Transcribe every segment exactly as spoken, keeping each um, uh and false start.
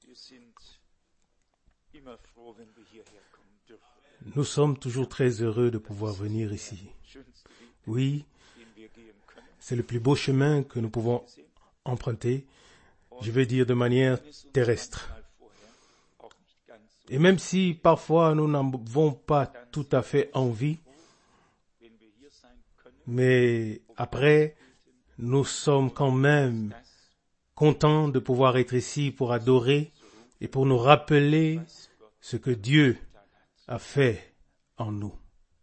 Nous sommes toujours très heureux de pouvoir venir ici. Oui, c'est le plus beau chemin que nous pouvons emprunter, je veux dire de manière terrestre. Et même si parfois nous n'en avons pas tout à fait envie, mais après, nous sommes quand même contents de pouvoir être ici pour adorer et pour nous rappeler ce que Dieu a fait en nous.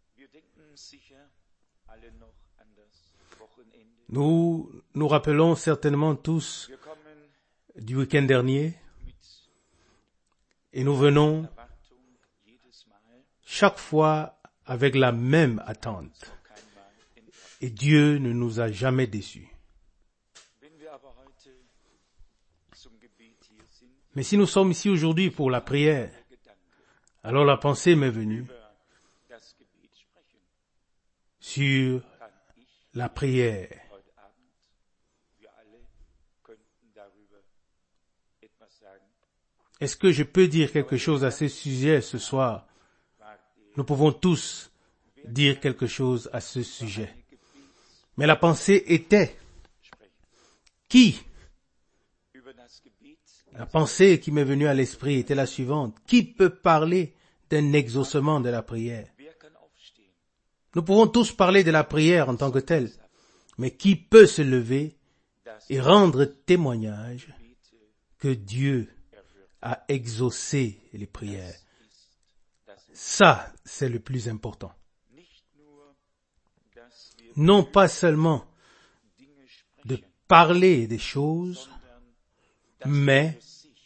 Nous nous rappelons certainement tous du week-end dernier et nous venons chaque fois avec la même attente. Et Dieu ne nous a jamais déçus. Mais si nous sommes ici aujourd'hui pour la prière, alors la pensée m'est venue sur la prière. Est-ce que je peux dire quelque chose à ce sujet ce soir? Nous pouvons tous dire quelque chose à ce sujet. Mais la pensée était, qui? La pensée qui m'est venue à l'esprit était la suivante. Qui peut parler d'un exaucement de la prière? Nous pouvons tous parler de la prière en tant que telle, mais qui peut se lever et rendre témoignage que Dieu a exaucé les prières? Ça, c'est le plus important. Non pas seulement de parler des choses, mais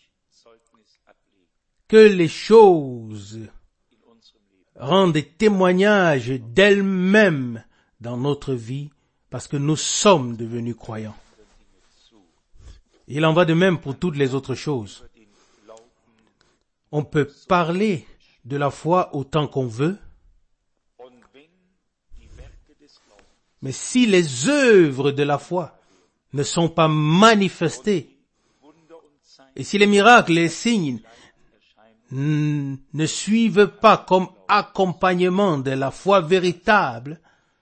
que les choses rendent des témoignages d'elles-mêmes dans notre vie parce que nous sommes devenus croyants. Il en va de même pour toutes les autres choses. On peut parler de la foi autant qu'on veut, mais si les œuvres de la foi ne sont pas manifestées, et si les miracles et les signes ne suivent pas comme accompagnement de la foi véritable,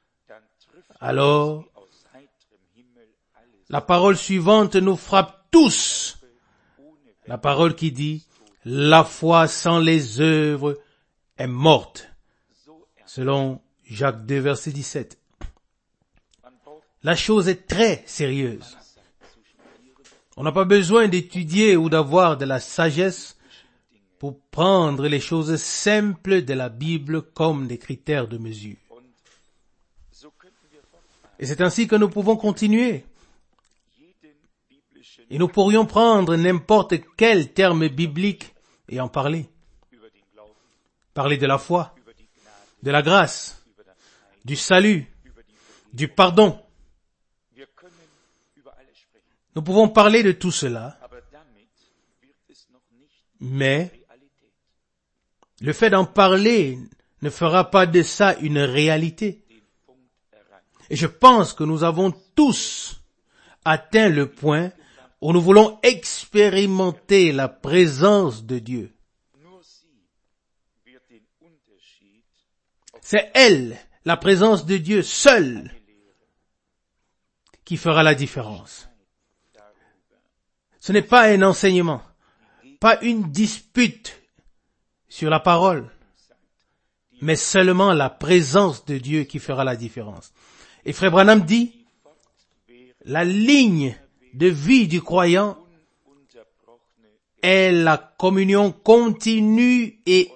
alors la parole suivante nous frappe tous. La parole qui dit, la foi sans les œuvres est morte, selon Jacques deux, verset dix-sept. La chose est très sérieuse. On n'a pas besoin d'étudier ou d'avoir de la sagesse pour prendre les choses simples de la Bible comme des critères de mesure. Et c'est ainsi que nous pouvons continuer. Et nous pourrions prendre n'importe quel terme biblique et en parler. Parler de la foi, de la grâce, du salut, du pardon. Nous pouvons parler de tout cela, mais le fait d'en parler ne fera pas de ça une réalité. Et je pense que nous avons tous atteint le point où nous voulons expérimenter la présence de Dieu. C'est elle, la présence de Dieu seule, qui fera la différence. Ce n'est pas un enseignement, pas une dispute sur la parole, mais seulement la présence de Dieu qui fera la différence. Et Frère Branham dit, la ligne de vie du croyant est la communion continue et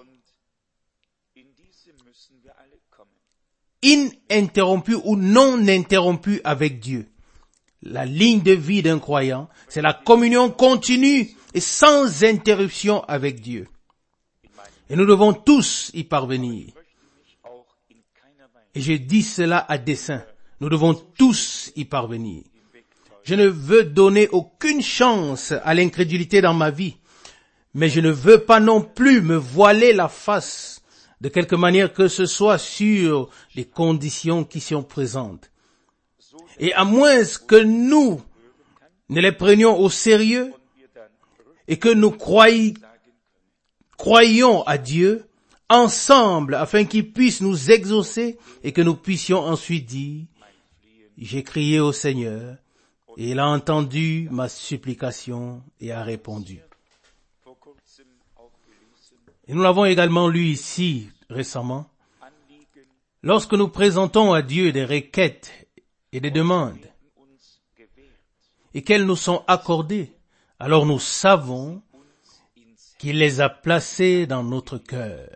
ininterrompue ou non interrompue avec Dieu. La ligne de vie d'un croyant, c'est la communion continue et sans interruption avec Dieu. Et nous devons tous y parvenir. Et je dis cela à dessein. Nous devons tous y parvenir. Je ne veux donner aucune chance à l'incrédulité dans ma vie, mais je ne veux pas non plus me voiler la face de quelque manière que ce soit sur les conditions qui sont présentes. Et à moins que nous ne les prenions au sérieux et que nous croyions, croyons à Dieu ensemble afin qu'il puisse nous exaucer et que nous puissions ensuite dire, j'ai crié au Seigneur et il a entendu ma supplication et a répondu. Et nous l'avons également lu ici récemment. Lorsque nous présentons à Dieu des requêtes et des demandes et qu'elles nous sont accordées, alors nous savons qu'il les a placées dans notre cœur.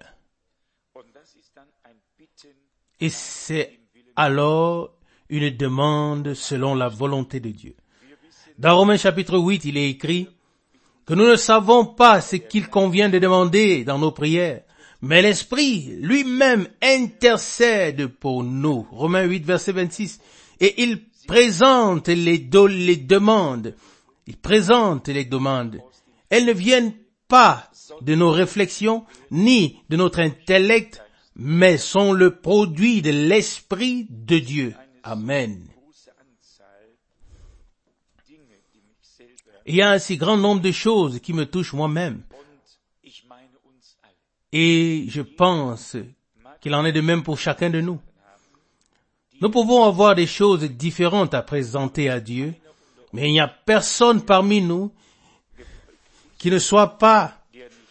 Et c'est alors une demande selon la volonté de Dieu. Dans Romains chapitre huit, il est écrit que nous ne savons pas ce qu'il convient de demander dans nos prières, mais l'Esprit lui-même intercède pour nous. Romains huit, verset vingt-six. Et il présente les, do- les demandes. Il présente les demandes. Elles ne viennent pas de nos réflexions, ni de notre intellect, mais sont le produit de l'Esprit de Dieu. Amen. Il y a un si grand nombre de choses qui me touchent moi-même. Et je pense qu'il en est de même pour chacun de nous. Nous pouvons avoir des choses différentes à présenter à Dieu, mais il n'y a personne parmi nous qui ne soit pas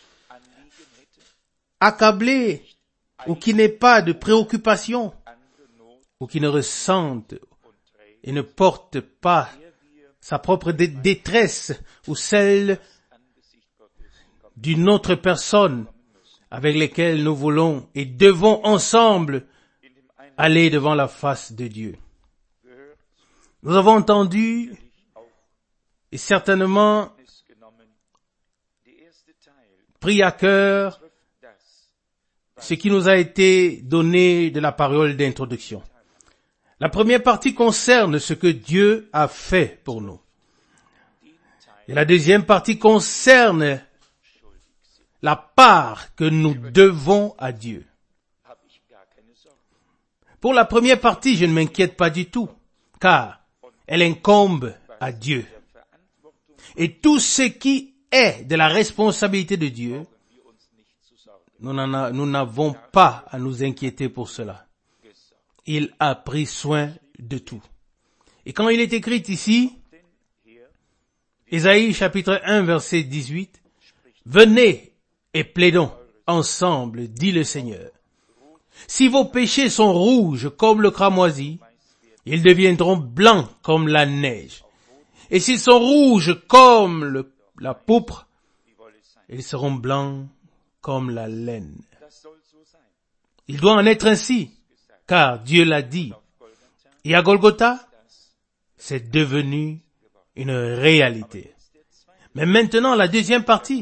accablé ou qui n'ait pas de préoccupation ou qui ne ressente et ne porte pas sa propre dé- détresse ou celle d'une autre personne avec lesquelles nous voulons et devons ensemble aller devant la face de Dieu. Nous avons entendu et certainement pris à cœur ce qui nous a été donné de la parole d'introduction. La première partie concerne ce que Dieu a fait pour nous. Et la deuxième partie concerne la part que nous devons à Dieu. Pour la première partie, je ne m'inquiète pas du tout, car elle incombe à Dieu. Et tout ce qui est de la responsabilité de Dieu, nous n'en a, nous n'avons pas à nous inquiéter pour cela. Il a pris soin de tout. Et quand il est écrit ici, Ésaïe chapitre un verset dix-huit, « Venez et plaidons ensemble, dit le Seigneur. Si vos péchés sont rouges comme le cramoisi, ils deviendront blancs comme la neige. Et s'ils sont rouges comme le, la pourpre, ils seront blancs comme la laine. » Il doit en être ainsi, car Dieu l'a dit. Et à Golgotha, c'est devenu une réalité. Mais maintenant, la deuxième partie,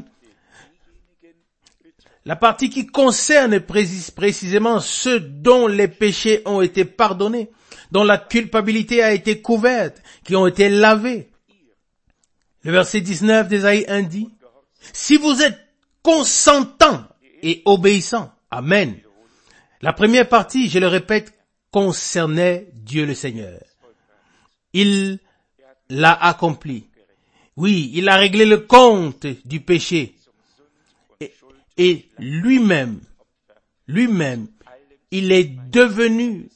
la partie qui concerne précis, précisément ceux dont les péchés ont été pardonnés, dont la culpabilité a été couverte, qui ont été lavés. Le verset dix-neuf d'Ésaïe un dit, « Si vous êtes consentants et obéissants, Amen. » La première partie, je le répète, concernait Dieu le Seigneur. Il l'a accompli. Oui, il a réglé le compte du péché. Et, et lui-même, lui-même, il est devenu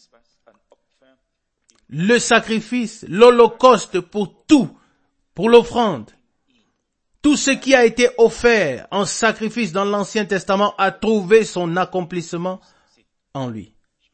le sacrifice, l'holocauste pour tout, pour l'offrande. Tout ce qui a été offert en sacrifice dans l'Ancien Testament a trouvé son accomplissement en lui.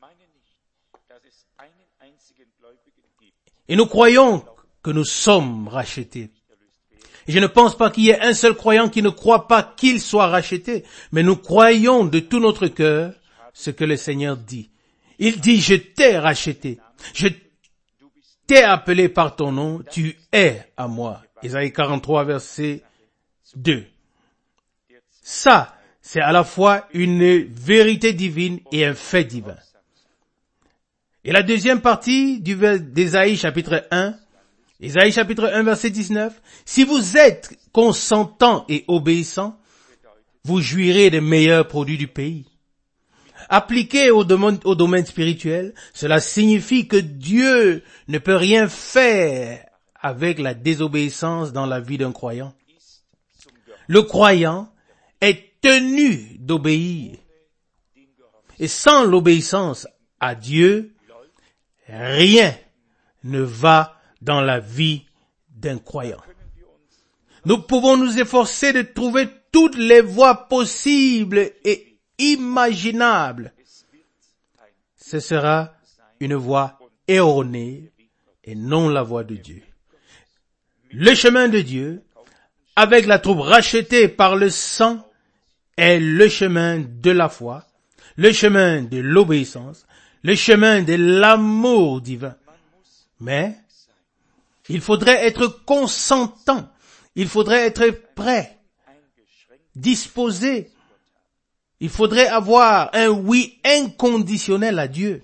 Et nous croyons que nous sommes rachetés. Et je ne pense pas qu'il y ait un seul croyant qui ne croit pas qu'il soit racheté, mais nous croyons de tout notre cœur ce que le Seigneur dit. Il dit, je t'ai racheté, je t'ai appelé par ton nom, tu es à moi. Ésaïe quarante-trois, verset deux. Ça, c'est à la fois une vérité divine et un fait divin. Et la deuxième partie du d'Ésaïe chapitre un, Ésaïe chapitre un verset dix-neuf, si vous êtes consentants et obéissants, vous jouirez des meilleurs produits du pays. Appliqué au domaine, au domaine spirituel, cela signifie que Dieu ne peut rien faire avec la désobéissance dans la vie d'un croyant. Le croyant est tenu d'obéir. Et sans l'obéissance à Dieu, rien ne va dans la vie d'un croyant. Nous pouvons nous efforcer de trouver toutes les voies possibles et imaginables. Ce sera une voie erronée et non la voie de Dieu. Le chemin de Dieu, avec la troupe rachetée par le sang, est le chemin de la foi, le chemin de l'obéissance, le chemin de l'amour divin. Mais il faudrait être consentant, il faudrait être prêt, disposé. Il faudrait avoir un oui inconditionnel à Dieu.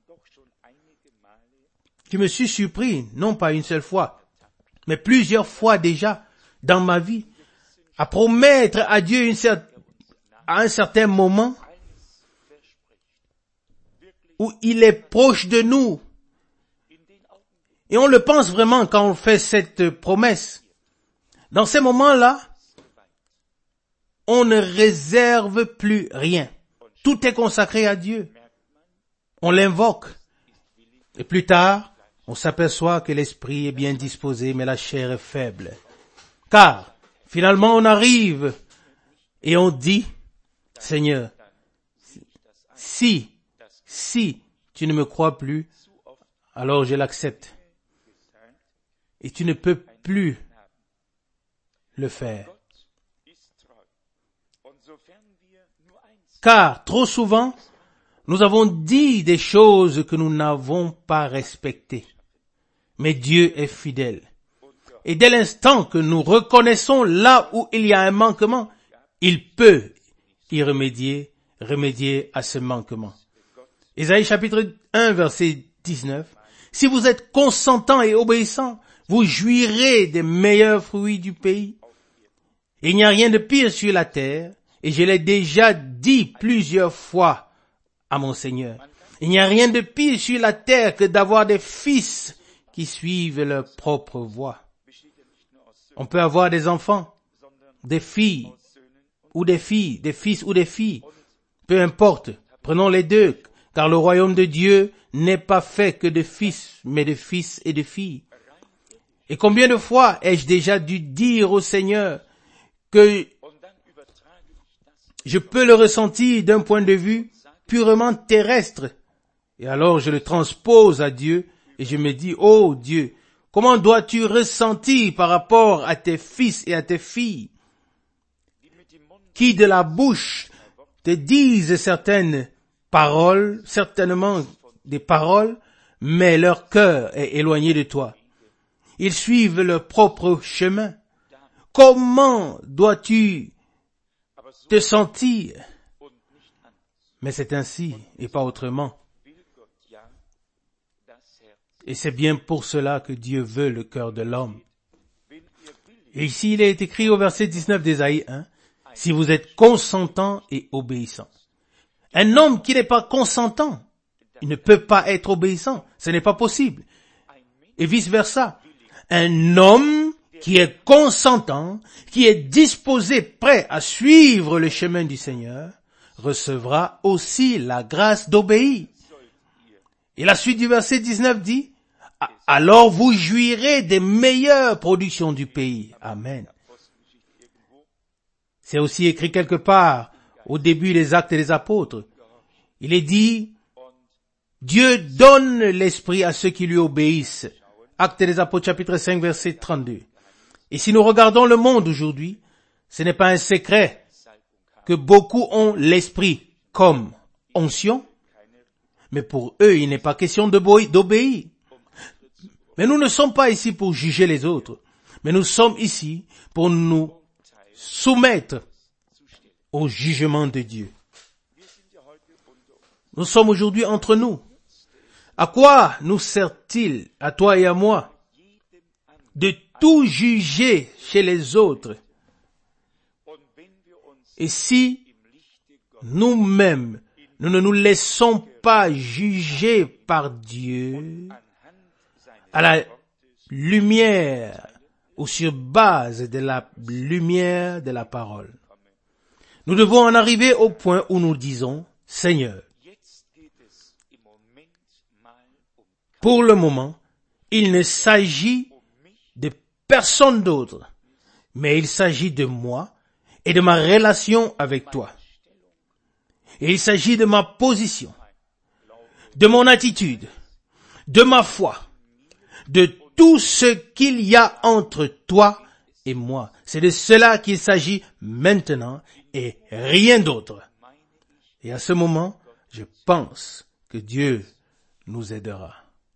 Je me suis surpris, non pas une seule fois, mais plusieurs fois déjà dans ma vie, à promettre à Dieu une cer- à un certain moment où il est proche de nous. Et on le pense vraiment quand on fait cette promesse. Dans ces moments-là, on ne réserve plus rien. Tout est consacré à Dieu. On l'invoque. Et plus tard, on s'aperçoit que l'esprit est bien disposé, mais la chair est faible. Car, finalement, on arrive et on dit, Seigneur, si, si tu ne me crois plus, alors je l'accepte. Et tu ne peux plus le faire. Car trop souvent, nous avons dit des choses que nous n'avons pas respectées. Mais Dieu est fidèle. Et dès l'instant que nous reconnaissons là où il y a un manquement, il peut y remédier, remédier à ce manquement. Ésaïe chapitre un, verset dix-neuf. Si vous êtes consentants et obéissants, vous jouirez des meilleurs fruits du pays. Il n'y a rien de pire sur la terre, et je l'ai déjà dit plusieurs fois à mon Seigneur. Il n'y a rien de pire sur la terre que d'avoir des fils qui suivent leur propre voie. On peut avoir des enfants, des filles, ou des filles, des fils ou des filles. Peu importe, prenons les deux, car le royaume de Dieu n'est pas fait que de fils, mais de fils et de filles. Et combien de fois ai-je déjà dû dire au Seigneur que je peux le ressentir d'un point de vue purement terrestre. Et alors je le transpose à Dieu et je me dis, oh Dieu, comment dois-tu ressentir par rapport à tes fils et à tes filles qui de la bouche te disent certaines paroles, certainement des paroles, mais leur cœur est éloigné de toi. Ils suivent leur propre chemin. Comment dois-tu te sentir? Mais c'est ainsi et pas autrement. Et c'est bien pour cela que Dieu veut le cœur de l'homme. Et ici, il est écrit au verset dix-neuf d'Ésaïe un, « Si vous êtes consentants et obéissants. » Un homme qui n'est pas consentant, il ne peut pas être obéissant. Ce n'est pas possible. Et vice-versa. Un homme qui est consentant, qui est disposé, prêt à suivre le chemin du Seigneur, recevra aussi la grâce d'obéir. Et la suite du verset dix-neuf dit, « Alors vous jouirez des meilleures productions du pays. » Amen. C'est aussi écrit quelque part, au début des Actes des Apôtres. Il est dit, « Dieu donne l'esprit à ceux qui lui obéissent. » Actes des Apôtres chapitre cinq verset trente-deux. Et si nous regardons le monde aujourd'hui, ce n'est pas un secret que beaucoup ont l'esprit comme onction, mais pour eux, il n'est pas question d'obéir. Mais nous ne sommes pas ici pour juger les autres, mais nous sommes ici pour nous soumettre au jugement de Dieu. Nous sommes aujourd'hui entre nous. À quoi nous sert-il, à toi et à moi, de tout juger chez les autres? Et si nous-mêmes, nous ne nous laissons pas juger par Dieu à la lumière ou sur base de la lumière de la parole. Nous devons en arriver au point où nous disons, Seigneur, pour le moment, il ne s'agit de personne d'autre, mais il s'agit de moi et de ma relation avec toi. Et il s'agit de ma position, de mon attitude, de ma foi, de tout ce qu'il y a entre toi et moi. C'est de cela qu'il s'agit maintenant et rien d'autre. Et à ce moment, je pense que Dieu nous aidera.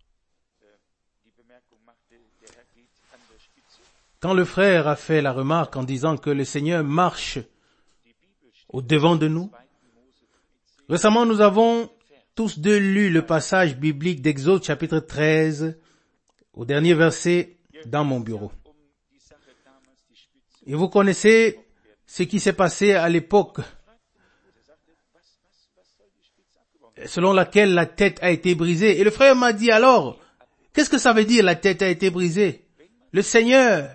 Quand le frère a fait la remarque en disant que le Seigneur marche au devant de nous, récemment nous avons tous deux lu le passage biblique d'Exode chapitre treize, au dernier verset dans mon bureau. Et vous connaissez ce qui s'est passé à l'époque, selon laquelle la tête a été brisée. Et le frère m'a dit alors, qu'est-ce que ça veut dire la tête a été brisée? Le Seigneur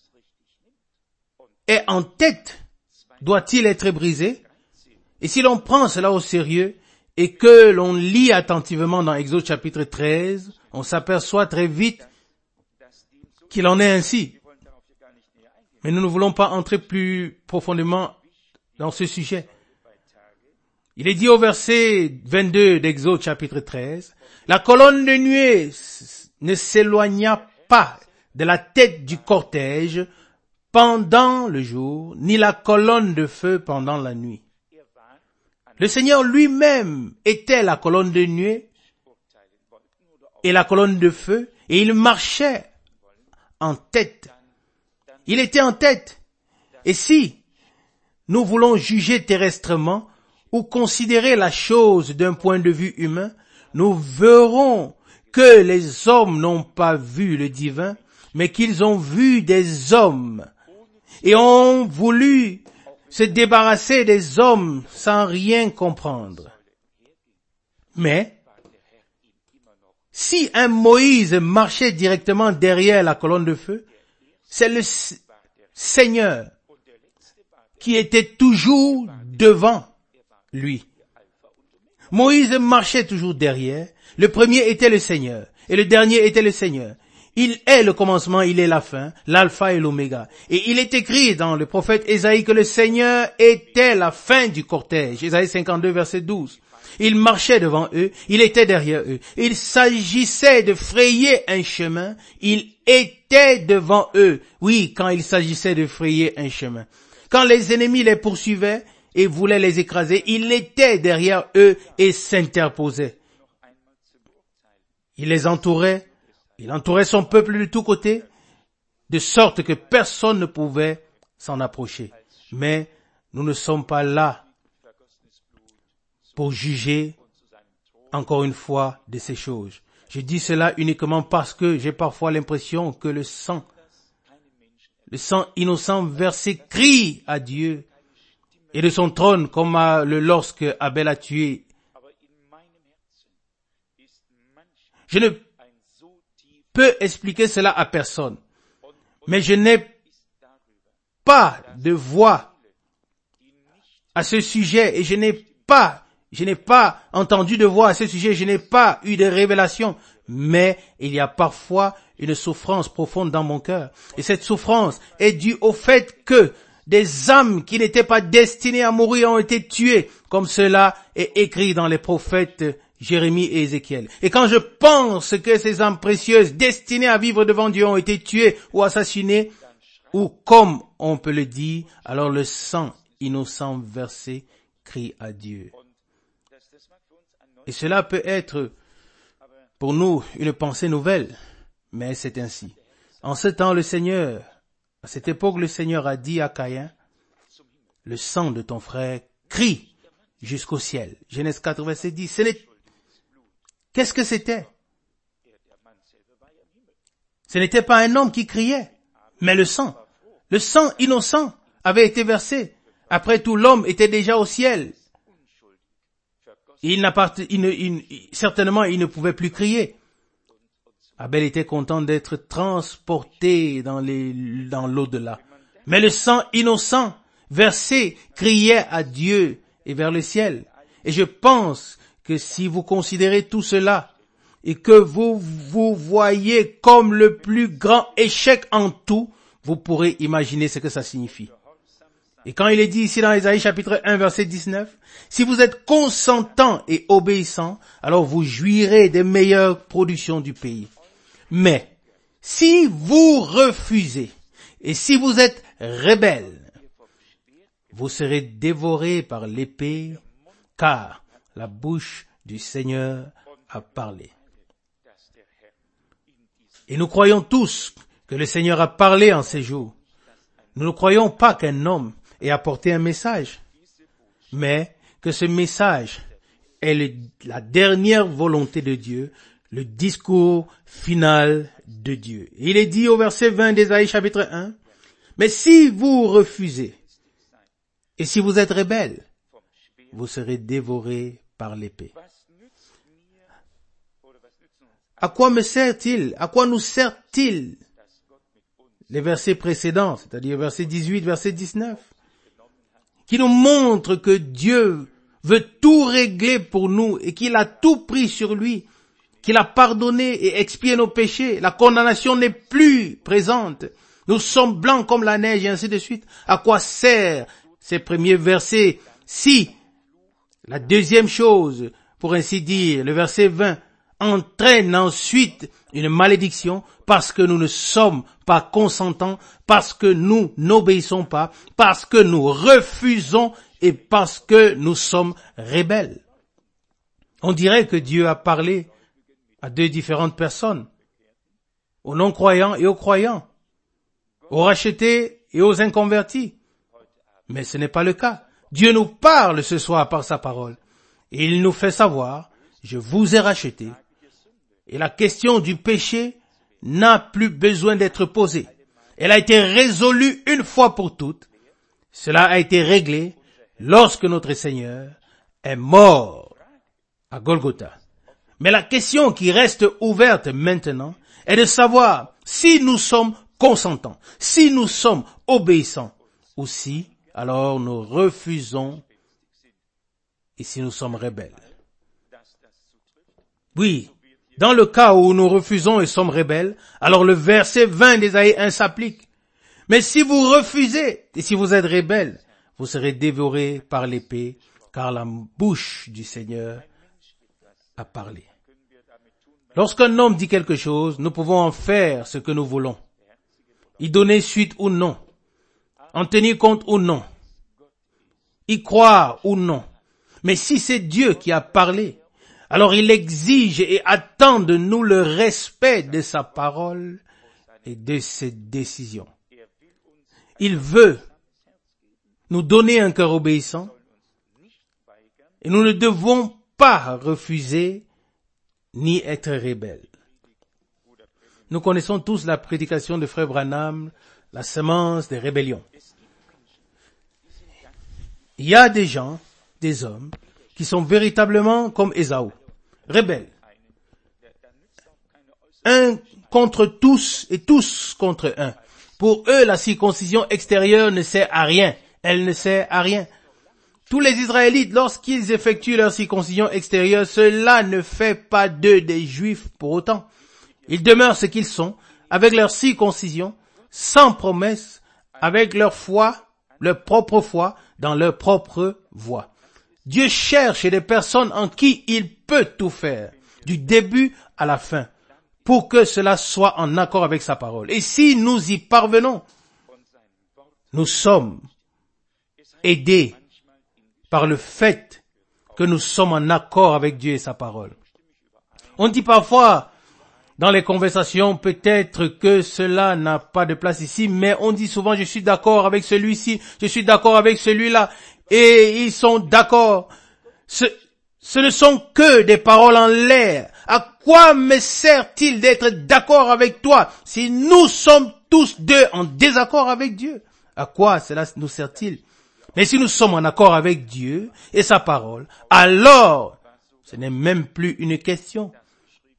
est en tête, doit-il être brisé? Et si l'on prend cela au sérieux et que l'on lit attentivement dans Exode chapitre treize, on s'aperçoit très vite qu'il en est ainsi. Mais nous ne voulons pas entrer plus profondément dans ce sujet. Il est dit au verset vingt-deux d'Exode chapitre treize, la colonne de nuée ne s'éloigna pas de la tête du cortège pendant le jour, ni la colonne de feu pendant la nuit. Le Seigneur lui-même était la colonne de nuée et la colonne de feu, et il marchait en tête. Il était en tête. Et si nous voulons juger terrestrement ou considérer la chose d'un point de vue humain, nous verrons que les hommes n'ont pas vu le divin, mais qu'ils ont vu des hommes et ont voulu se débarrasser des hommes sans rien comprendre. Mais si un Moïse marchait directement derrière la colonne de feu, c'est le Seigneur qui était toujours devant lui. Moïse marchait toujours derrière. Le premier était le Seigneur et le dernier était le Seigneur. Il est le commencement, il est la fin, l'alpha et l'oméga. Et il est écrit dans le prophète Ésaïe que le Seigneur était la fin du cortège. Ésaïe cinquante-deux, verset douze. Il marchait devant eux, il était derrière eux. Il s'agissait de frayer un chemin, il était devant eux. Oui, quand il s'agissait de frayer un chemin. Quand les ennemis les poursuivaient et voulaient les écraser, il était derrière eux et s'interposait. Il les entourait, il entourait son peuple de tous côtés, de sorte que personne ne pouvait s'en approcher. Mais nous ne sommes pas là pour juger, encore une fois, de ces choses. Je dis cela uniquement parce que j'ai parfois l'impression que le sang, le sang innocent versé crie à Dieu et de son trône comme à le lorsque Abel a tué. Je ne peux expliquer cela à personne, mais je n'ai pas de voix à ce sujet et je n'ai pas Je n'ai pas entendu de voix à ce sujet, je n'ai pas eu de révélation, mais il y a parfois une souffrance profonde dans mon cœur. Et cette souffrance est due au fait que des âmes qui n'étaient pas destinées à mourir ont été tuées, comme cela est écrit dans les prophètes Jérémie et Ézéchiel. Et quand je pense que ces âmes précieuses destinées à vivre devant Dieu ont été tuées ou assassinées, ou comme on peut le dire, alors le sang innocent versé crie à Dieu. Et cela peut être pour nous une pensée nouvelle, mais c'est ainsi. En ce temps, le Seigneur, à cette époque, le Seigneur a dit à Caïn, le sang de ton frère crie jusqu'au ciel. Genèse quatre, verset dix. Ce n'est... Qu'est-ce que c'était? Ce n'était pas un homme qui criait, mais le sang. Le sang innocent avait été versé. Après tout, l'homme était déjà au ciel. Il n'appart... il ne... il... certainement, il ne pouvait plus crier. Abel était content d'être transporté dans les, dans l'au-delà. Mais le sang innocent versé criait à Dieu et vers le ciel. Et je pense que si vous considérez tout cela et que vous vous voyez comme le plus grand échec en tout, vous pourrez imaginer ce que ça signifie. Et quand il est dit ici dans Ésaïe chapitre un verset dix-neuf, si vous êtes consentants et obéissants, alors vous jouirez des meilleures productions du pays. Mais si vous refusez et si vous êtes rebelles, vous serez dévorés par l'épée, car la bouche du Seigneur a parlé. Et nous croyons tous que le Seigneur a parlé en ces jours. Nous ne croyons pas qu'un homme ait apporté un message, mais que ce message est le, la dernière volonté de Dieu, le discours final de Dieu. Il est dit au verset vingt d'Ésaïe chapitre un, « Mais si vous refusez, et si vous êtes rebelles, vous serez dévorés par l'épée. » À quoi me sert-il? À quoi nous sert-il? Les versets précédents, c'est-à-dire verset dix-huit, verset dix-neuf, qui nous montrent que Dieu veut tout régler pour nous et qu'il a tout pris sur lui, qu'il a pardonné et expié nos péchés. La condamnation n'est plus présente. Nous sommes blancs comme la neige et ainsi de suite. À quoi sert ces premiers versets? Si, la deuxième chose, pour ainsi dire, le verset vingt, entraîne ensuite une malédiction parce que nous ne sommes pas consentants, parce que nous n'obéissons pas, parce que nous refusons et parce que nous sommes rebelles. On dirait que Dieu a parlé à deux différentes personnes, aux non-croyants et aux croyants, aux rachetés et aux inconvertis. Mais ce n'est pas le cas. Dieu nous parle ce soir par sa parole et il nous fait savoir, je vous ai racheté. Et la question du péché n'a plus besoin d'être posée. Elle a été résolue une fois pour toutes. Cela a été réglé lorsque notre Seigneur est mort à Golgotha. Mais la question qui reste ouverte maintenant est de savoir si nous sommes consentants, si nous sommes obéissants, ou si alors nous refusons et si nous sommes rebelles. Oui, dans le cas où nous refusons et sommes rebelles, alors le verset vingt d'Ésaïe un s'applique. Mais si vous refusez et si vous êtes rebelles, vous serez dévorés par l'épée, car la bouche du Seigneur a parlé. Lorsqu'un homme dit quelque chose, nous pouvons en faire ce que nous voulons, y donner suite ou non, en tenir compte ou non, y croire ou non. Mais si c'est Dieu qui a parlé, alors il exige et attend de nous le respect de sa parole et de ses décisions. Il veut nous donner un cœur obéissant et nous ne devons pas refuser ni être rebelles. Nous connaissons tous la prédication de Frère Branham, la semence des rébellions. Il y a des gens, des hommes, qui sont véritablement comme Ésaü, rebelles. Un contre tous et tous contre un. Pour eux, la circoncision extérieure ne sert à rien. Elle ne sert à rien. Tous les Israélites, lorsqu'ils effectuent leur circoncision extérieure, cela ne fait pas d'eux des Juifs pour autant. Ils demeurent ce qu'ils sont, avec leur circoncision, sans promesse, avec leur foi, leur propre foi, dans leur propre voie. Dieu cherche des personnes en qui il peut tout faire, du début à la fin, pour que cela soit en accord avec sa parole. Et si nous y parvenons, nous sommes aidés par le fait que nous sommes en accord avec Dieu et sa parole. On dit parfois dans les conversations, peut-être que cela n'a pas de place ici, mais on dit souvent je suis d'accord avec celui-ci, je suis d'accord avec celui-là, et ils sont d'accord. Ce, ce ne sont que des paroles en l'air. À quoi me sert-il d'être d'accord avec toi si nous sommes tous deux en désaccord avec Dieu? À quoi cela nous sert-il? Mais si nous sommes en accord avec Dieu et sa parole, alors ce n'est même plus une question.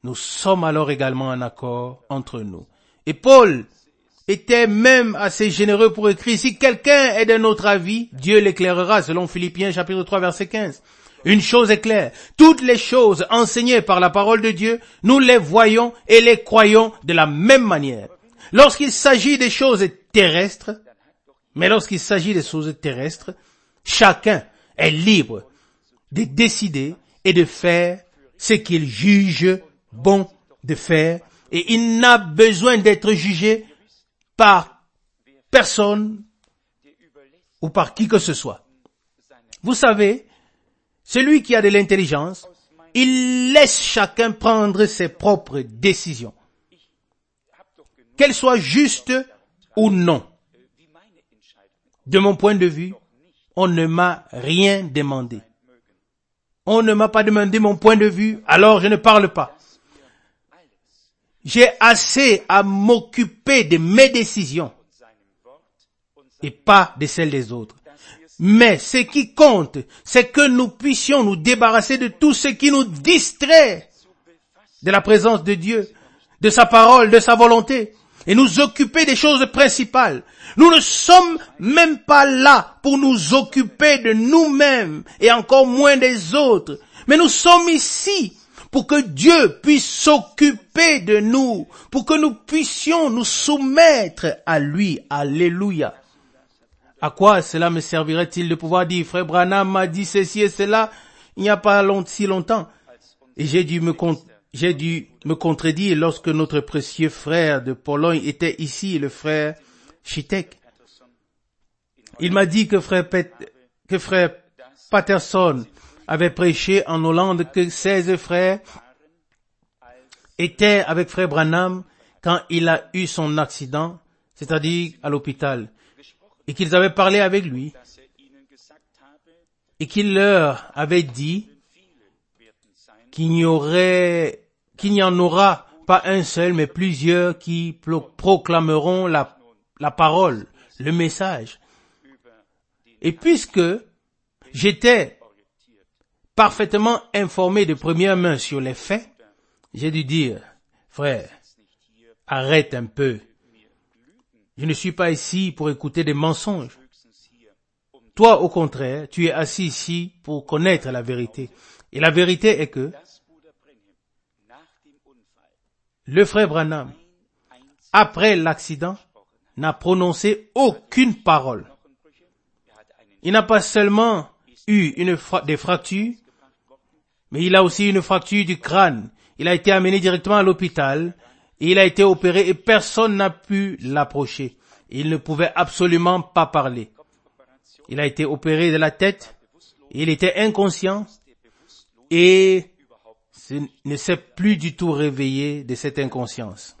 nous sommes alors également en accord entre nous. Et Paul était même assez généreux pour écrire, si quelqu'un est d'un autre avis, Dieu l'éclairera, selon Philippiens chapitre trois verset quinze. Une chose est claire, toutes les choses enseignées par la parole de Dieu, nous les voyons et les croyons de la même manière. Lorsqu'il s'agit des choses terrestres, mais lorsqu'il s'agit des choses terrestres, chacun est libre de décider et de faire ce qu'il juge bon de faire, et il n'a besoin d'être jugé par personne ou par qui que ce soit. Vous savez, celui qui a de l'intelligence, il laisse chacun prendre ses propres décisions, qu'elles soient justes ou non. De mon point de vue, on ne m'a rien demandé. On ne m'a pas demandé mon point de vue, alors je ne parle pas. J'ai assez à m'occuper de mes décisions et pas de celles des autres. Mais ce qui compte, c'est que nous puissions nous débarrasser de tout ce qui nous distrait de la présence de Dieu, de sa parole, de sa volonté, et nous occuper des choses principales. Nous ne sommes même pas là pour nous occuper de nous-mêmes et encore moins des autres, mais nous sommes ici pour que Dieu puisse s'occuper de nous, pour que nous puissions nous soumettre à lui. Alléluia. À quoi cela me servirait-il de pouvoir dire, frère Branham m'a dit ceci et cela, il n'y a pas long, si longtemps. Et j'ai dû me con- j'ai dû me contredire lorsque notre précieux frère de Pologne était ici, le frère Chitek. Il m'a dit que frère Pet- que frère Patterson avait prêché en Hollande, que seize frères étaient avec frère Branham quand il a eu son accident, c'est-à-dire à l'hôpital, et qu'ils avaient parlé avec lui, et qu'il leur avait dit qu'il n'y aurait, qu'il n'y en aura pas un seul, mais plusieurs qui pro- proclameront la, la parole, le message. Et puisque j'étais parfaitement informé de première main sur les faits, j'ai dû dire, frère, arrête un peu. Je ne suis pas ici pour écouter des mensonges. Toi, au contraire, tu es assis ici pour connaître la vérité. Et la vérité est que le frère Branham, après l'accident, n'a prononcé aucune parole. Il n'a pas seulement eu une fra- des fractures, mais il a aussi une fracture du crâne. Il a été amené directement à l'hôpital, et il a été opéré et personne n'a pu l'approcher. Il ne pouvait absolument pas parler. Il a été opéré de la tête, et il était inconscient, et ne s'est plus du tout réveillé de cette inconscience.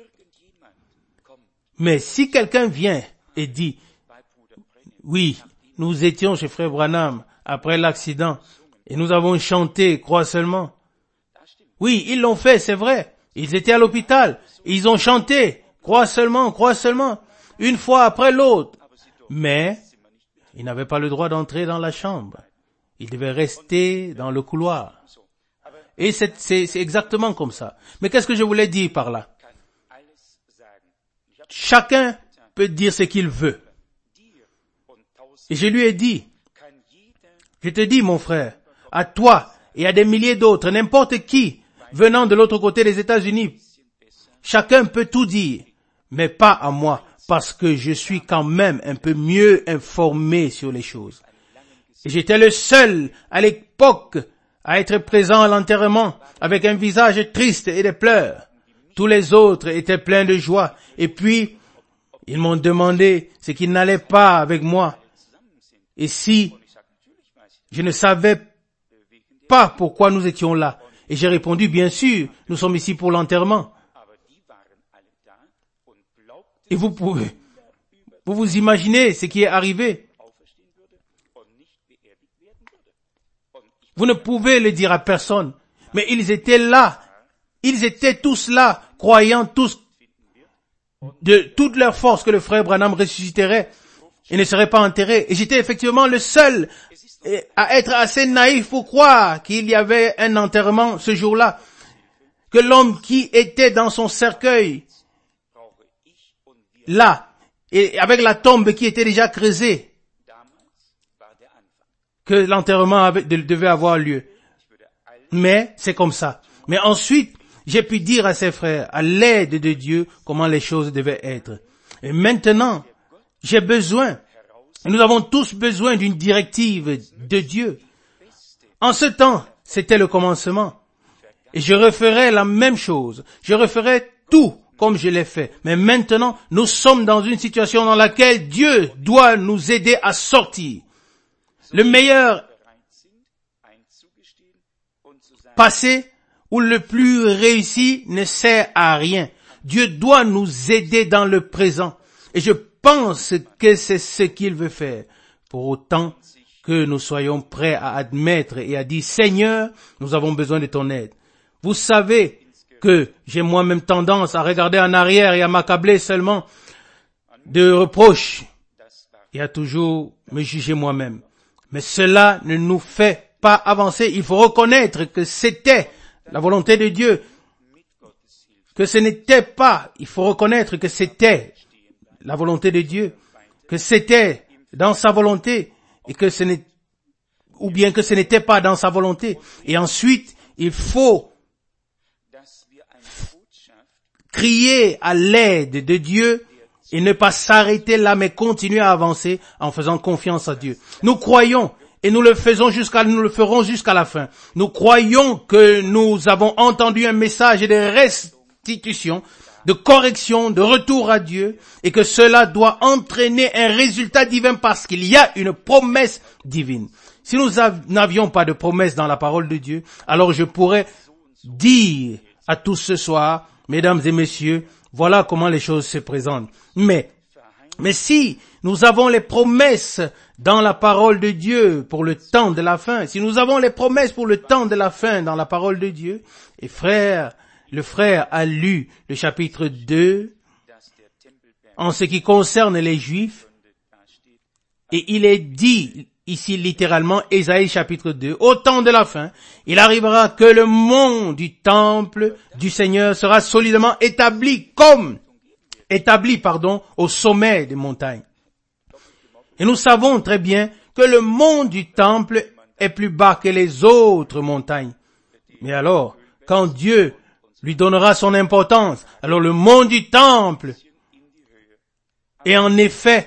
Mais si quelqu'un vient et dit, oui, nous étions chez frère Branham après l'accident, et nous avons chanté, crois seulement. Oui, ils l'ont fait, c'est vrai. Ils étaient à l'hôpital, ils ont chanté, crois seulement, crois seulement, une fois après l'autre. Mais ils n'avaient pas le droit d'entrer dans la chambre. Ils devaient rester dans le couloir. Et c'est, c'est, c'est exactement comme ça. Mais qu'est-ce que je voulais dire par là? Chacun peut dire ce qu'il veut. Et je lui ai dit, je te dis mon frère, à toi et à des milliers d'autres, n'importe qui, venant de l'autre côté des États-Unis, chacun peut tout dire, mais pas à moi, parce que je suis quand même un peu mieux informé sur les choses. Et j'étais le seul à l'époque à être présent à l'enterrement avec un visage triste et des pleurs. Tous les autres étaient pleins de joie. Et puis, ils m'ont demandé ce qui n'allait pas avec moi. Et si je ne savais pas pourquoi nous étions là. Et j'ai répondu, bien sûr, nous sommes ici pour l'enterrement. Et vous pouvez, vous vous imaginez ce qui est arrivé. Vous ne pouvez le dire à personne. Mais ils étaient là. Ils étaient tous là, croyant tous de toute leur force que le frère Branham ressusciterait et ne serait pas enterré. Et j'étais effectivement le seul à être assez naïf pour croire qu'il y avait un enterrement ce jour-là, que l'homme qui était dans son cercueil, là, et avec la tombe qui était déjà creusée, que l'enterrement avait, devait avoir lieu. Mais c'est comme ça. Mais ensuite, j'ai pu dire à ses frères, à l'aide de Dieu, comment les choses devaient être. Et maintenant, j'ai besoin, nous avons tous besoin d'une directive de Dieu. En ce temps, c'était le commencement. Et je referai la même chose. Je referai tout comme je l'ai fait. Mais maintenant, nous sommes dans une situation dans laquelle Dieu doit nous aider à sortir. Le meilleur passé ou le plus réussi ne sert à rien. Dieu doit nous aider dans le présent. Et je pense que c'est ce qu'il veut faire. Pour autant que nous soyons prêts à admettre et à dire, Seigneur, nous avons besoin de ton aide. Vous savez que j'ai moi-même tendance à regarder en arrière et à m'accabler seulement de reproches et à toujours me juger moi-même. Mais cela ne nous fait pas avancer. Il faut reconnaître que c'était la volonté de Dieu, que ce n'était pas, il faut reconnaître que c'était la volonté de Dieu, que c'était dans sa volonté, et que ce n'est, ou bien que ce n'était pas dans sa volonté. Et ensuite, il faut crier à l'aide de Dieu et ne pas s'arrêter là, mais continuer à avancer en faisant confiance à Dieu. Nous croyons, et nous le faisons jusqu'à, nous le ferons jusqu'à la fin. Nous croyons que nous avons entendu un message de restitution, de correction, de retour à Dieu, et que cela doit entraîner un résultat divin parce qu'il y a une promesse divine. Si nous n'avions pas de promesse dans la parole de Dieu, alors je pourrais dire à tous ce soir, mesdames et messieurs, voilà comment les choses se présentent. Mais, mais si nous avons les promesses dans la parole de Dieu pour le temps de la fin, si nous avons les promesses pour le temps de la fin dans la parole de Dieu, et frère, le frère a lu le chapitre deux en ce qui concerne les Juifs, et il est dit ici littéralement, Ésaïe chapitre deux, au temps de la fin, il arrivera que le mont du temple du Seigneur sera solidement établi comme, établi, pardon, au sommet des montagnes. Et nous savons très bien que le mont du temple est plus bas que les autres montagnes. Mais alors, quand Dieu lui donnera son importance, alors le mont du temple est en effet,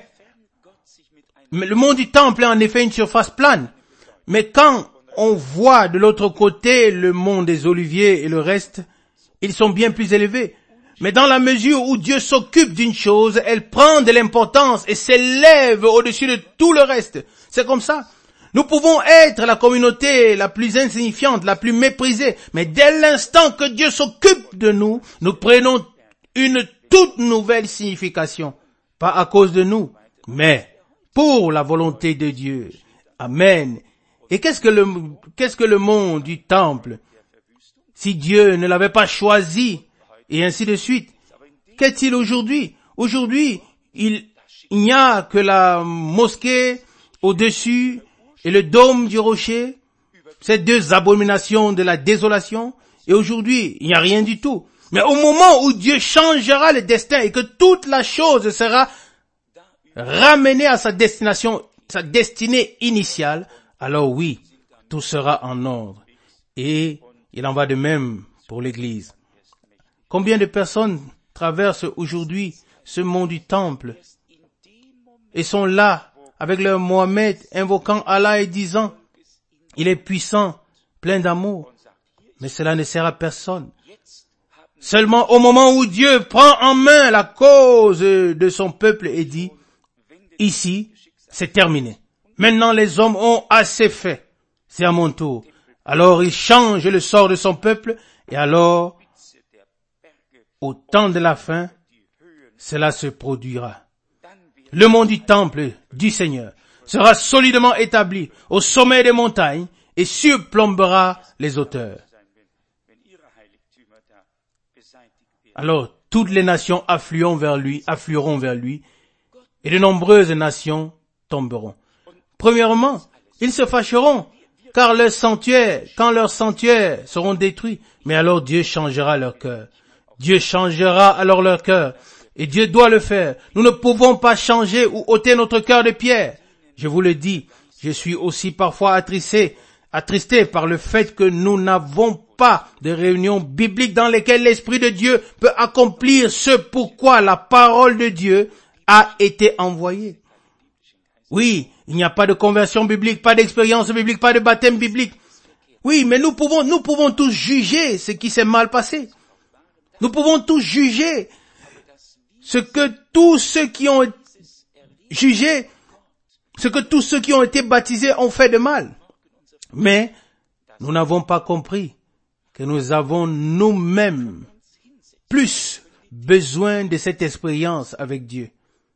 le mont du temple est en effet une surface plane. Mais quand on voit de l'autre côté le mont des Oliviers et le reste, ils sont bien plus élevés. Mais dans la mesure où Dieu s'occupe d'une chose, elle prend de l'importance et s'élève au-dessus de tout le reste. C'est comme ça. Nous pouvons être la communauté la plus insignifiante, la plus méprisée, mais dès l'instant que Dieu s'occupe de nous, nous prenons une toute nouvelle signification. Pas à cause de nous, mais pour la volonté de Dieu. Amen. Et qu'est-ce que le, qu'est-ce que le mont du temple? Si Dieu ne l'avait pas choisi, et ainsi de suite. Qu'est-il aujourd'hui? Aujourd'hui, il, il n'y a que la mosquée au-dessus et le dôme du rocher, ces deux abominations de la désolation. Et aujourd'hui, il n'y a rien du tout. Mais au moment où Dieu changera le destin et que toute la chose sera ramenée à sa destination, sa destinée initiale, alors oui, tout sera en ordre. Et il en va de même pour l'Église. Combien de personnes traversent aujourd'hui ce mont du temple et sont là avec leur Mohammed invoquant Allah et disant « Il est puissant, plein d'amour ». Mais cela ne sert à personne. Seulement au moment où Dieu prend en main la cause de son peuple et dit « Ici, c'est terminé. Maintenant les hommes ont assez fait. C'est à mon tour. » Alors il change le sort de son peuple et alors au temps de la fin, cela se produira. Le mont du temple du Seigneur sera solidement établi au sommet des montagnes et surplombera les hauteurs. Alors, toutes les nations afflueront vers lui, afflueront vers lui, et de nombreuses nations tomberont. Premièrement, ils se fâcheront car leurs sanctuaires, quand leurs sanctuaires seront détruits, mais alors Dieu changera leur cœur. Dieu changera alors leur cœur. Et Dieu doit le faire. Nous ne pouvons pas changer ou ôter notre cœur de pierre. Je vous le dis, je suis aussi parfois attristé, attristé par le fait que nous n'avons pas de réunions bibliques dans lesquelles l'Esprit de Dieu peut accomplir ce pourquoi la parole de Dieu a été envoyée. Oui, il n'y a pas de conversion biblique, pas d'expérience biblique, pas de baptême biblique. Oui, mais nous pouvons, nous pouvons tous juger ce qui s'est mal passé. Nous pouvons tous juger ce que tous ceux qui ont jugé, ce que tous ceux qui ont été baptisés ont fait de mal. Mais nous n'avons pas compris que nous avons nous-mêmes plus besoin de cette expérience avec Dieu.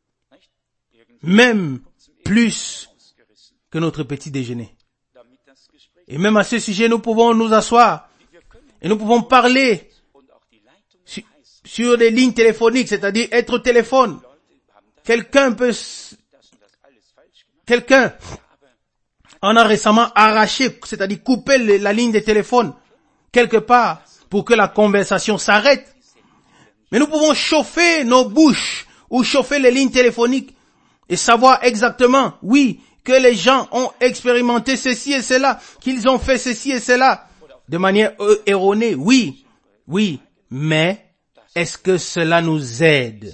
Même plus que notre petit déjeuner. Et même à ce sujet, nous pouvons nous asseoir et nous pouvons parler sur, sur des lignes téléphoniques, c'est-à-dire être au téléphone. Quelqu'un peut, quelqu'un en a récemment arraché, c'est-à-dire coupé la ligne de téléphone quelque part pour que la conversation s'arrête. Mais nous pouvons chauffer nos bouches ou chauffer les lignes téléphoniques et savoir exactement, oui, que les gens ont expérimenté ceci et cela, qu'ils ont fait ceci et cela de manière erronée. Oui, oui, mais est-ce que cela nous aide?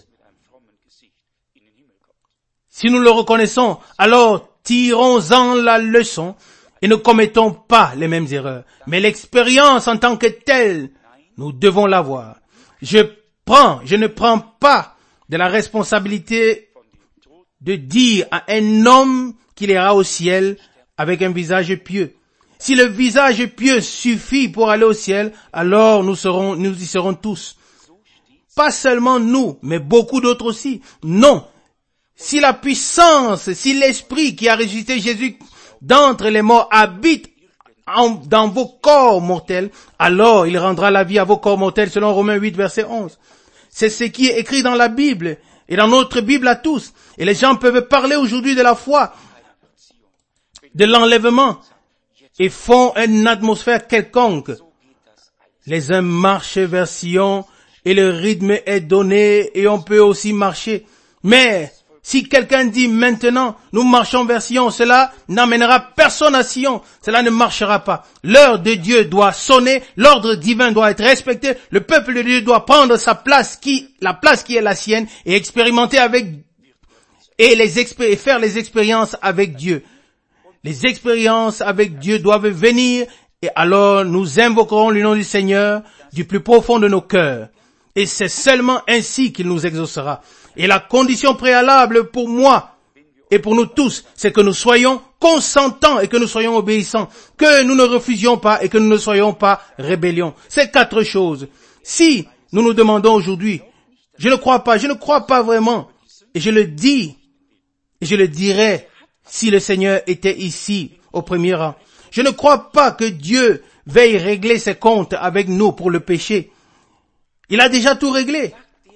Si nous le reconnaissons, alors tirons-en la leçon et ne commettons pas les mêmes erreurs. Mais l'expérience en tant que telle, nous devons l'avoir. Je prends, je ne prends pas de la responsabilité de dire à un homme qu'il ira au ciel avec un visage pieux. Si le visage pieux suffit pour aller au ciel, alors nous serons, nous y serons tous. Pas seulement nous, mais beaucoup d'autres aussi. Non. Si la puissance, si l'esprit qui a ressuscité Jésus d'entre les morts habite en, dans vos corps mortels, alors il rendra la vie à vos corps mortels selon Romains huit, verset onze. C'est ce qui est écrit dans la Bible et dans notre Bible à tous. Et les gens peuvent parler aujourd'hui de la foi, de l'enlèvement, et font une atmosphère quelconque. Les uns marchent vers Sion, et le rythme est donné, et on peut aussi marcher. Mais, si quelqu'un dit maintenant, nous marchons vers Sion, cela n'amènera personne à Sion. Cela ne marchera pas. L'heure de Dieu doit sonner, l'ordre divin doit être respecté, le peuple de Dieu doit prendre sa place qui, la place qui est la sienne, et expérimenter avec, et les expé- et faire les expériences avec Dieu. Les expériences avec Dieu doivent venir, et alors nous invoquerons le nom du Seigneur du plus profond de nos cœurs. Et c'est seulement ainsi qu'il nous exaucera. Et la condition préalable pour moi et pour nous tous, c'est que nous soyons consentants et que nous soyons obéissants, que nous ne refusions pas et que nous ne soyons pas rébellions. Ces quatre choses. Si nous nous demandons aujourd'hui, je ne crois pas, je ne crois pas vraiment, et je le dis, et je le dirai si le Seigneur était ici au premier rang. Je ne crois pas que Dieu veuille régler ses comptes avec nous pour le péché. Il a déjà tout réglé.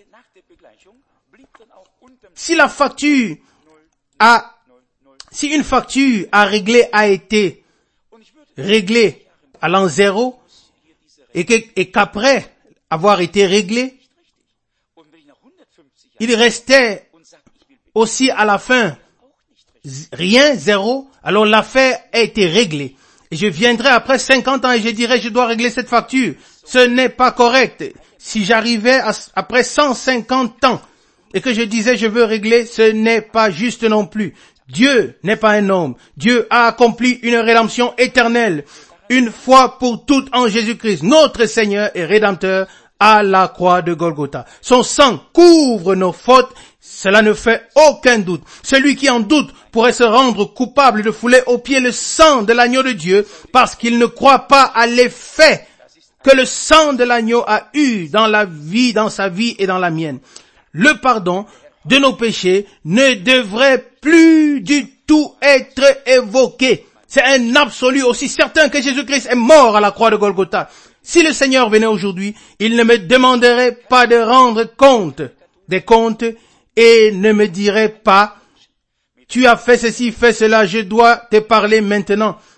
Si la facture a, si une facture à régler a été réglée à l'an zéro et que, et qu'après avoir été réglée, il restait aussi à la fin rien, zéro, alors l'affaire a été réglée. Et je viendrai après cinquante ans et je dirai, je dois régler cette facture. Ce n'est pas correct. Si j'arrivais à, après cent cinquante ans et que je disais, je veux régler, ce n'est pas juste non plus. Dieu n'est pas un homme. Dieu a accompli une rédemption éternelle, une fois pour toutes en Jésus-Christ, notre Seigneur et Rédempteur, à la croix de Golgotha. Son sang couvre nos fautes, cela ne fait aucun doute. Celui qui en doute pourrait se rendre coupable de fouler aux pieds le sang de l'agneau de Dieu parce qu'il ne croit pas à l'effet que le sang de l'agneau a eu dans la vie, dans sa vie et dans la mienne. Le pardon de nos péchés ne devrait plus du tout être évoqué. C'est un absolu aussi certain que Jésus-Christ est mort à la croix de Golgotha. Si le Seigneur venait aujourd'hui, il ne me demanderait pas de rendre compte des comptes et ne me dirait pas, tu as fait ceci, fait cela, je dois te parler maintenant.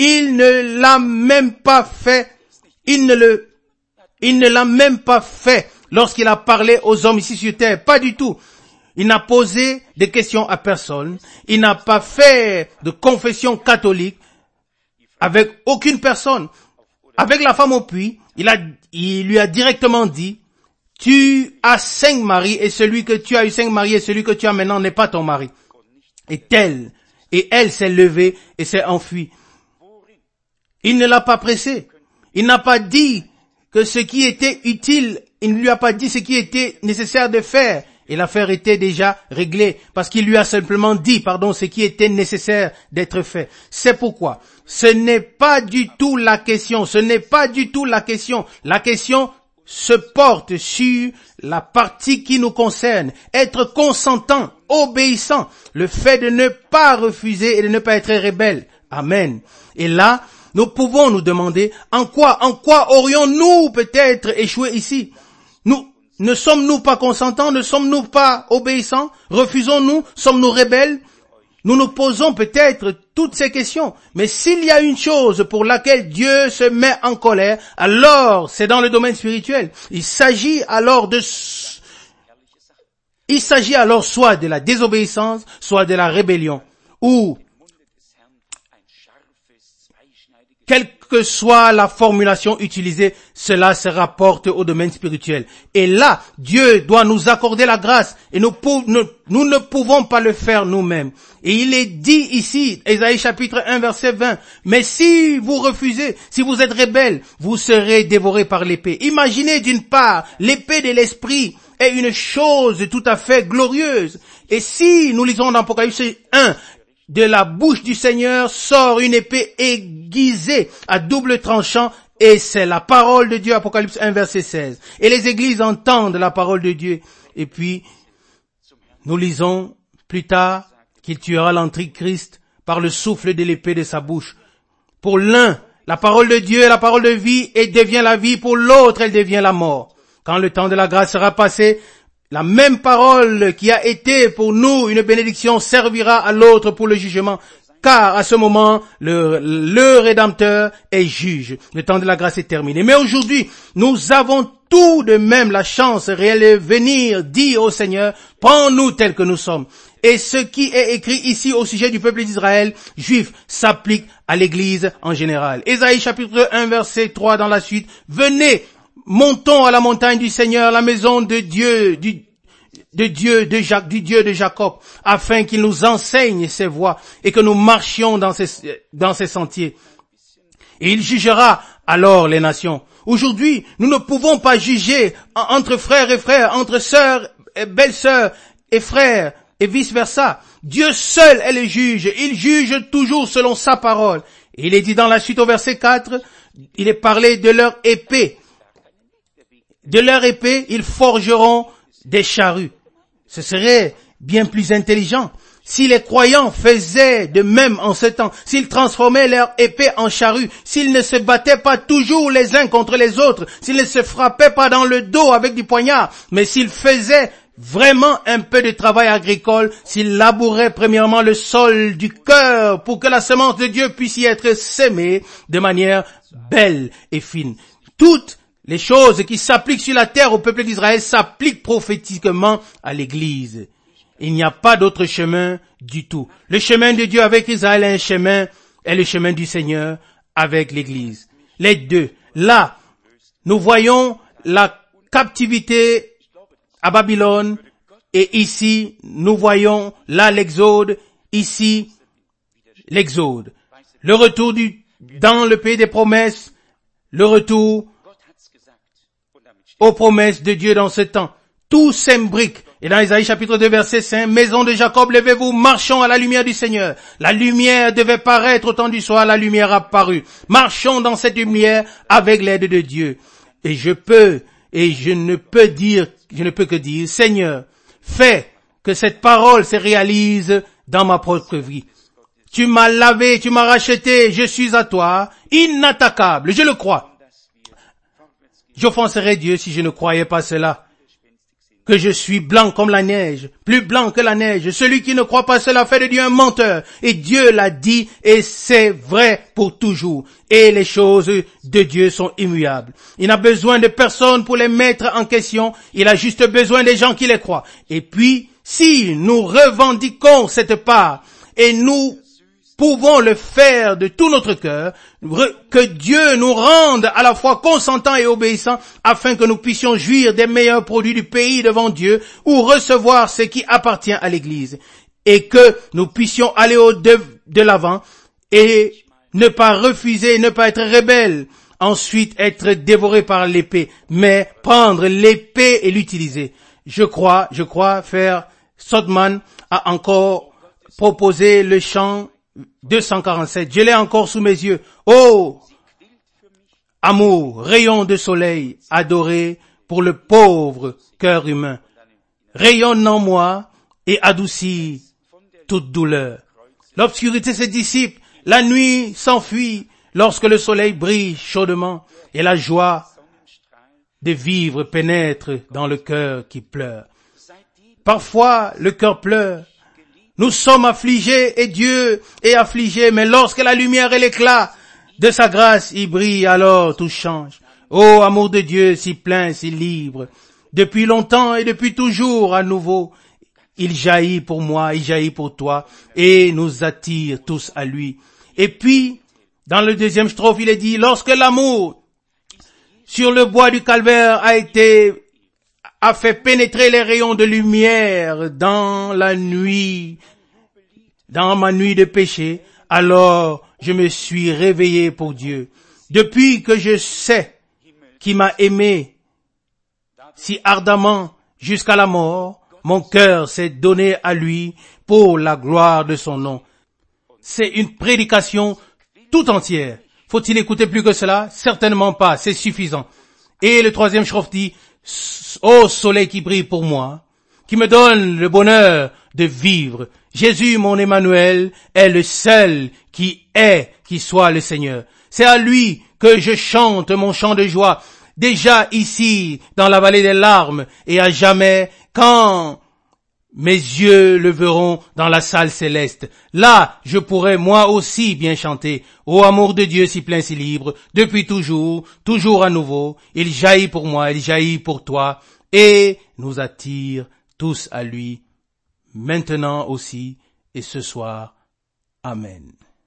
Il ne l'a même pas fait. Il ne le, il ne l'a même pas fait lorsqu'il a parlé aux hommes ici sur terre. Pas du tout. Il n'a posé des questions à personne. Il n'a pas fait de confession catholique avec aucune personne. Avec la femme au puits, il a, il lui a directement dit, tu as cinq maris et celui que tu as eu cinq maris et celui que tu as maintenant n'est pas ton mari. Et tel, et elle s'est levée et s'est enfuie. Il ne l'a pas pressé. Il n'a pas dit que ce qui était utile, il ne lui a pas dit ce qui était nécessaire de faire. Et l'affaire était déjà réglée parce qu'il lui a simplement dit, pardon, ce qui était nécessaire d'être fait. C'est pourquoi ce n'est pas du tout la question, ce n'est pas du tout la question. La question se porte sur la partie qui nous concerne. Être consentant, obéissant, le fait de ne pas refuser et de ne pas être rebelle. Amen. Et là, nous pouvons nous demander en quoi, en quoi aurions-nous peut-être échoué ici? Nous, ne sommes-nous pas consentants? Ne sommes-nous pas obéissants? Refusons-nous? Sommes-nous rebelles? Nous nous posons peut-être toutes ces questions. Mais s'il y a une chose pour laquelle Dieu se met en colère, alors c'est dans le domaine spirituel. Il s'agit alors de, il s'agit alors soit de la désobéissance, soit de la rébellion. Ou, quelle que soit la formulation utilisée, cela se rapporte au domaine spirituel. Et là, Dieu doit nous accorder la grâce et nous, nous, nous ne pouvons pas le faire nous-mêmes. Et il est dit ici, Ésaïe chapitre un verset vingt, mais si vous refusez, si vous êtes rebelles, vous serez dévorés par l'épée. Imaginez d'une part, l'épée de l'esprit est une chose tout à fait glorieuse. Et si nous lisons dans Apocalypse un, de la bouche du Seigneur sort une épée aiguisée à double tranchant et c'est la parole de Dieu, Apocalypse un verset seize. Et les églises entendent la parole de Dieu. Et puis, nous lisons plus tard qu'il tuera l'Antichrist par le souffle de l'épée de sa bouche. Pour l'un, la parole de Dieu est la parole de vie et devient la vie. Pour l'autre, elle devient la mort. Quand le temps de la grâce sera passé, la même parole qui a été pour nous une bénédiction servira à l'autre pour le jugement. Car à ce moment, le, le Rédempteur est juge. Le temps de la grâce est terminé. Mais aujourd'hui, nous avons tout de même la chance réelle de venir dire au Seigneur, prends-nous tels que nous sommes. Et ce qui est écrit ici au sujet du peuple d'Israël, juif, s'applique à l'Église en général. Ésaïe chapitre un verset trois dans la suite, venez, montons à la montagne du Seigneur, la maison de Dieu, du, de Dieu, de Jacques, du Dieu de Jacob, afin qu'il nous enseigne ses voies et que nous marchions dans ses, dans ses sentiers. Et il jugera alors les nations. Aujourd'hui, nous ne pouvons pas juger entre frères et frères, entre sœurs et belles-sœurs et frères et vice-versa. Dieu seul est le juge. Il juge toujours selon sa parole. Et il est dit dans la suite au verset quatre, il est parlé de leur épée. De leur épée, ils forgeront des charrues. Ce serait bien plus intelligent si les croyants faisaient de même en ce temps, s'ils transformaient leur épée en charrue, s'ils ne se battaient pas toujours les uns contre les autres, s'ils ne se frappaient pas dans le dos avec du poignard, mais s'ils faisaient vraiment un peu de travail agricole, s'ils labouraient premièrement le sol du cœur pour que la semence de Dieu puisse y être sémée de manière belle et fine. Toutes les choses qui s'appliquent sur la terre au peuple d'Israël s'appliquent prophétiquement à l'Église. Il n'y a pas d'autre chemin du tout. Le chemin de Dieu avec Israël est un chemin, est le chemin du Seigneur avec l'Église. Les deux. Là, nous voyons la captivité à Babylone et ici, nous voyons là l'exode, ici, l'exode. Le retour du, dans le pays des promesses, le retour aux promesses de Dieu dans ce temps. Tout s'imbrique. Et dans Isaïe chapitre deux verset cinq, maison de Jacob, levez-vous, marchons à la lumière du Seigneur. La lumière devait paraître au temps du soir, la lumière a paru. Marchons dans cette lumière avec l'aide de Dieu. Et je peux, et je ne peux dire, je ne peux que dire, Seigneur, fais que cette parole se réalise dans ma propre vie. Tu m'as lavé, tu m'as racheté, je suis à toi, inattaquable, je le crois. J'offenserais Dieu si je ne croyais pas cela. que je suis blanc comme la neige, plus blanc que la neige. Celui qui ne croit pas cela fait de Dieu un menteur. Et Dieu l'a dit, et c'est vrai pour toujours. Et les choses de Dieu sont immuables. Il n'a besoin de personne pour les mettre en question. Il a juste besoin des gens qui les croient. Et puis, si nous revendiquons cette part, et nous pouvons le faire de tout notre cœur, que Dieu nous rende à la fois consentants et obéissants, afin que nous puissions jouir des meilleurs produits du pays devant Dieu, ou recevoir ce qui appartient à l'Église, et que nous puissions aller au de, de l'avant, et ne pas refuser, ne pas être rebelles, ensuite être dévorés par l'épée, mais prendre l'épée et l'utiliser. Je crois, je crois, frère Sodman a encore proposé le chant deux cent quarante-sept. Je l'ai encore sous mes yeux. Oh, amour, rayon de soleil, adoré pour le pauvre cœur humain. Rayonne en moi et adoucit toute douleur. L'obscurité se dissipe, la nuit s'enfuit lorsque le soleil brille chaudement et la joie de vivre pénètre dans le cœur qui pleure. Parfois, le cœur pleure. Nous sommes affligés et Dieu est affligé, mais lorsque la lumière et l'éclat de sa grâce y brillent, alors tout change. Ô amour de Dieu, si plein, si libre, depuis longtemps et depuis toujours à nouveau, il jaillit pour moi, il jaillit pour toi, et nous attire tous à lui. Et puis, dans le deuxième strophe, il est dit, lorsque l'amour sur le bois du calvaire a été a fait pénétrer les rayons de lumière dans la nuit, dans ma nuit de péché, alors je me suis réveillé pour Dieu. Depuis que je sais qu'il m'a aimé si ardemment jusqu'à la mort, mon cœur s'est donné à lui pour la gloire de son nom. C'est une prédication tout entière. Faut-il écouter plus que cela? Certainement pas, c'est suffisant. Et le troisième strophe dit, ô soleil qui brille pour moi, qui me donne le bonheur de vivre. Jésus, mon Emmanuel, est le seul qui est, qui soit le Seigneur. C'est à lui que je chante mon chant de joie, déjà ici, dans la vallée des larmes, et à jamais, quand mes yeux le verront dans la salle céleste. Là, je pourrai moi aussi bien chanter. Ô amour de Dieu si plein, si libre, depuis toujours, toujours à nouveau, il jaillit pour moi, il jaillit pour toi, et nous attire tous à lui, maintenant aussi et ce soir. Amen.